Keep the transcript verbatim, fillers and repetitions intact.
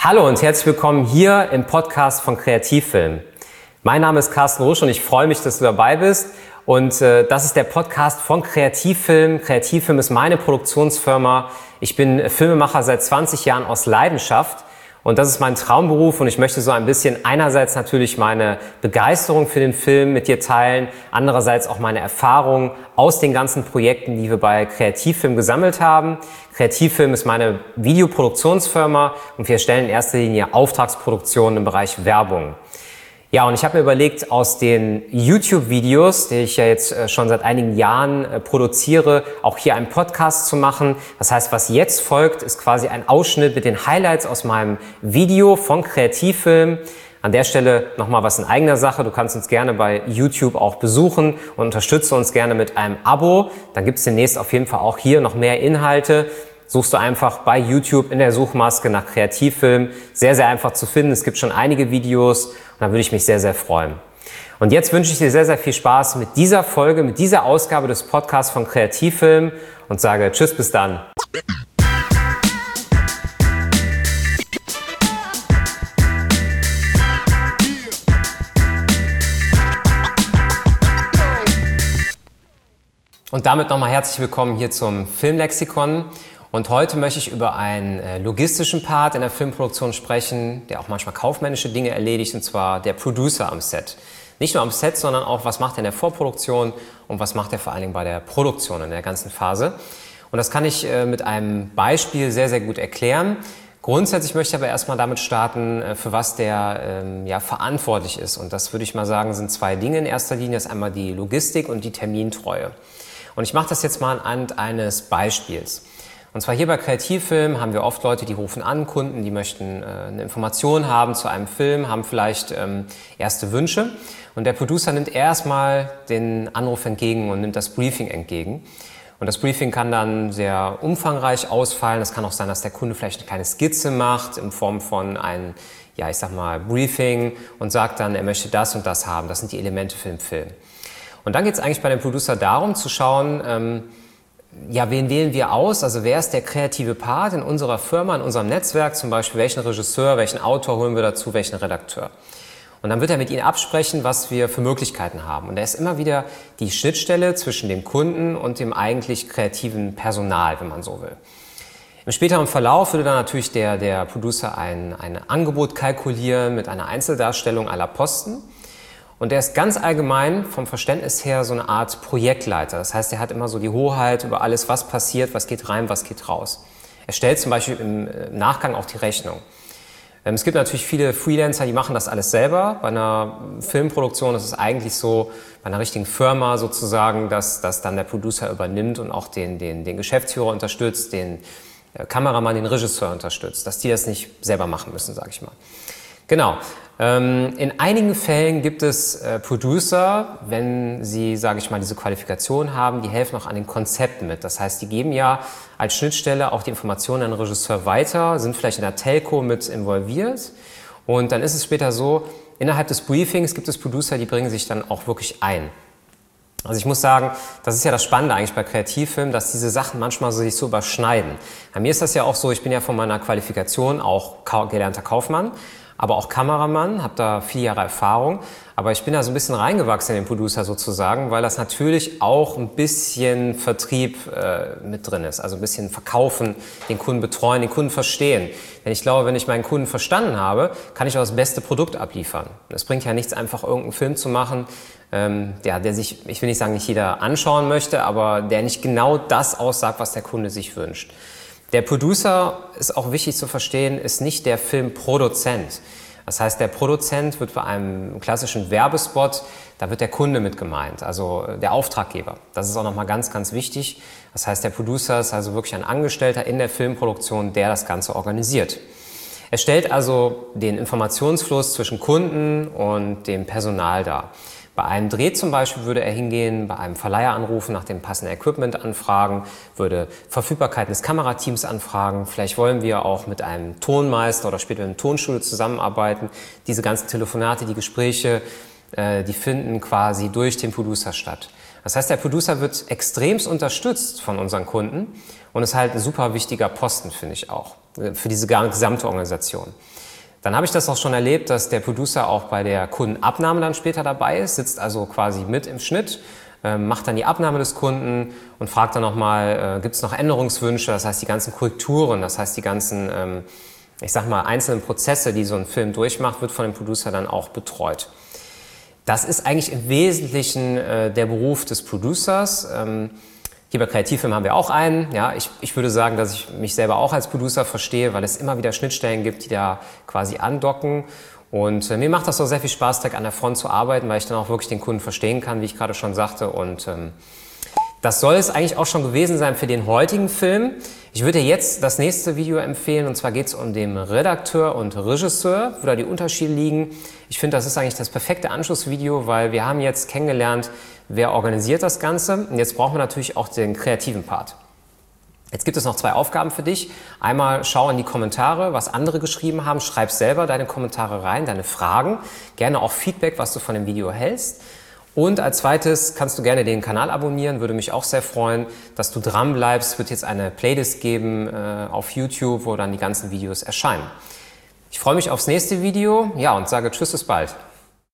Hallo und herzlich willkommen hier im Podcast von Kreativfilm. Mein Name ist Carsten Rusch und ich freue mich, dass du dabei bist. Und äh, das ist der Podcast von Kreativfilm. Kreativfilm ist meine Produktionsfirma. Ich bin Filmemacher seit zwanzig Jahren aus Leidenschaft. Und das ist mein Traumberuf und ich möchte so ein bisschen einerseits natürlich meine Begeisterung für den Film mit dir teilen, andererseits auch meine Erfahrungen aus den ganzen Projekten, die wir bei Kreativfilm gesammelt haben. Kreativfilm ist meine Videoproduktionsfirma und wir stellen in erster Linie Auftragsproduktionen im Bereich Werbung. Ja, und ich habe mir überlegt, aus den YouTube-Videos, die ich ja jetzt schon seit einigen Jahren produziere, auch hier einen Podcast zu machen. Das heißt, was jetzt folgt, ist quasi ein Ausschnitt mit den Highlights aus meinem Video von Kreativfilm. An der Stelle nochmal was in eigener Sache. Du kannst uns gerne bei YouTube auch besuchen und unterstütze uns gerne mit einem Abo. Dann gibt es demnächst auf jeden Fall auch hier noch mehr Inhalte. Suchst du einfach bei YouTube in der Suchmaske nach Kreativfilm. Sehr, sehr einfach zu finden. Es gibt schon einige Videos und da würde ich mich sehr, sehr freuen. Und jetzt wünsche ich dir sehr, sehr viel Spaß mit dieser Folge, mit dieser Ausgabe des Podcasts von Kreativfilm und sage Tschüss, bis dann. Und damit nochmal herzlich willkommen hier zum Filmlexikon. Und heute möchte ich über einen äh, logistischen Part in der Filmproduktion sprechen, der auch manchmal kaufmännische Dinge erledigt, und zwar der Producer am Set. Nicht nur am Set, sondern auch, was macht er in der Vorproduktion und was macht er vor allen Dingen bei der Produktion in der ganzen Phase. Und das kann ich äh, mit einem Beispiel sehr, sehr gut erklären. Grundsätzlich möchte ich aber erstmal damit starten, äh, für was der ähm, ja, verantwortlich ist. Und das würde ich mal sagen, sind zwei Dinge in erster Linie. Das ist einmal die Logistik und die Termintreue. Und ich mache das jetzt mal anhand eines Beispiels. Und zwar hier bei Kreativfilm haben wir oft Leute, die rufen an, Kunden, die möchten äh, eine Information haben zu einem Film, haben vielleicht ähm, erste Wünsche. Und der Producer nimmt erstmal den Anruf entgegen und nimmt das Briefing entgegen. Und das Briefing kann dann sehr umfangreich ausfallen. Es kann auch sein, dass der Kunde vielleicht eine kleine Skizze macht in Form von einem, ja, ich sag mal, Briefing und sagt dann, er möchte das und das haben. Das sind die Elemente für den Film. Und dann geht es eigentlich bei dem Producer darum zu schauen, ähm, ja, wen wählen wir aus? Also wer ist der kreative Part in unserer Firma, in unserem Netzwerk? Zum Beispiel welchen Regisseur, welchen Autor holen wir dazu, welchen Redakteur? Und dann wird er mit ihnen absprechen, was wir für Möglichkeiten haben. Und er ist immer wieder die Schnittstelle zwischen dem Kunden und dem eigentlich kreativen Personal, wenn man so will. Im späteren Verlauf würde dann natürlich der, der Producer ein, ein Angebot kalkulieren mit einer Einzeldarstellung aller Posten. Und er ist ganz allgemein vom Verständnis her so eine Art Projektleiter. Das heißt, er hat immer so die Hoheit über alles, was passiert, was geht rein, was geht raus. Er stellt zum Beispiel im Nachgang auch die Rechnung. Es gibt natürlich viele Freelancer, die machen das alles selber. Bei einer Filmproduktion ist es eigentlich so, bei einer richtigen Firma sozusagen, dass, dass dann der Producer übernimmt und auch den, den, den Geschäftsführer unterstützt, den Kameramann, den Regisseur unterstützt, dass die das nicht selber machen müssen, sage ich mal. Genau. In einigen Fällen gibt es äh, Producer, wenn sie, sage ich mal, diese Qualifikation haben, die helfen auch an den Konzepten mit. Das heißt, die geben ja als Schnittstelle auch die Informationen an den Regisseur weiter, sind vielleicht in der Telco mit involviert. Und dann ist es später so, innerhalb des Briefings gibt es Producer, die bringen sich dann auch wirklich ein. Also ich muss sagen, das ist ja das Spannende eigentlich bei Kreativfilm, dass diese Sachen manchmal so sich so überschneiden. Bei mir ist das ja auch so, ich bin ja von meiner Qualifikation auch gelernter Kaufmann, aber auch Kameramann, habe da viele Jahre Erfahrung. Aber ich bin da so ein bisschen reingewachsen in den Producer sozusagen, weil das natürlich auch ein bisschen Vertrieb äh, mit drin ist. Also ein bisschen verkaufen, den Kunden betreuen, den Kunden verstehen. Denn ich glaube, wenn ich meinen Kunden verstanden habe, kann ich auch das beste Produkt abliefern. Es bringt ja nichts, einfach irgendeinen Film zu machen, ähm, der, der sich, ich will nicht sagen, nicht jeder anschauen möchte, aber der nicht genau das aussagt, was der Kunde sich wünscht. Der Producer, ist auch wichtig zu verstehen, ist nicht der Filmproduzent. Das heißt, der Produzent wird bei einem klassischen Werbespot, da wird der Kunde mit gemeint, also der Auftraggeber. Das ist auch nochmal ganz, ganz wichtig. Das heißt, der Producer ist also wirklich ein Angestellter in der Filmproduktion, der das Ganze organisiert. Er stellt also den Informationsfluss zwischen Kunden und dem Personal dar. Bei einem Dreh zum Beispiel würde er hingehen, bei einem Verleiher anrufen, nach dem passenden Equipment anfragen, würde Verfügbarkeit des Kamerateams anfragen. Vielleicht wollen wir auch mit einem Tonmeister oder später mit einem Tonstudio zusammenarbeiten. Diese ganzen Telefonate, die Gespräche, äh, die finden quasi durch den Producer statt. Das heißt, der Producer wird extremst unterstützt von unseren Kunden und ist halt ein super wichtiger Posten, finde ich auch. für diese gesamte Organisation. Dann habe ich das auch schon erlebt, dass der Producer auch bei der Kundenabnahme dann später dabei ist, sitzt also quasi mit im Schnitt, äh, macht dann die Abnahme des Kunden und fragt dann nochmal, äh, gibt es noch Änderungswünsche, das heißt die ganzen Korrekturen, das heißt die ganzen, ähm, ich sag mal, einzelnen Prozesse, die so ein Film durchmacht, wird von dem Producer dann auch betreut. Das ist eigentlich im Wesentlichen äh, der Beruf des Producers. Ähm, Hier bei Kreativfilm haben wir auch einen. Ja, ich, ich würde sagen, dass ich mich selber auch als Producer verstehe, weil es immer wieder Schnittstellen gibt, die da quasi andocken. Und äh, mir macht das auch sehr viel Spaß, direkt an der Front zu arbeiten, weil ich dann auch wirklich den Kunden verstehen kann, wie ich gerade schon sagte. Und ähm, das soll es eigentlich auch schon gewesen sein für den heutigen Film. Ich würde dir jetzt das nächste Video empfehlen, und zwar geht es um den Redakteur und Regisseur, wo da die Unterschiede liegen. Ich finde, das ist eigentlich das perfekte Anschlussvideo, weil wir haben jetzt kennengelernt, wer organisiert das Ganze. Und jetzt brauchen wir natürlich auch den kreativen Part. Jetzt gibt es noch zwei Aufgaben für dich. Einmal schau in die Kommentare, was andere geschrieben haben. Schreib selber deine Kommentare rein, deine Fragen. Gerne auch Feedback, was du von dem Video hältst. Und als zweites kannst du gerne den Kanal abonnieren, würde mich auch sehr freuen, dass du dran bleibst. Es wird jetzt eine Playlist geben äh, auf YouTube, wo dann die ganzen Videos erscheinen. Ich freue mich aufs nächste Video, ja, und sage tschüss, bis bald.